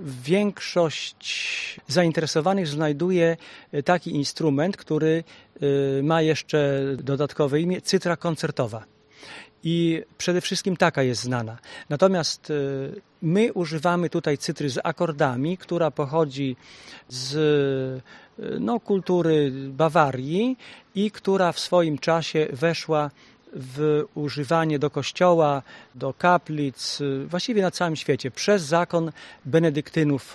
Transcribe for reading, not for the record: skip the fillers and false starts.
większość zainteresowanych znajduje taki instrument, który ma jeszcze dodatkowe imię cytra koncertowa. I przede wszystkim taka jest znana. Natomiast my używamy tutaj cytry z akordami, która pochodzi z kultury Bawarii i która w swoim czasie weszła w używanie do kościoła, do kaplic, właściwie na całym świecie, przez zakon benedyktynów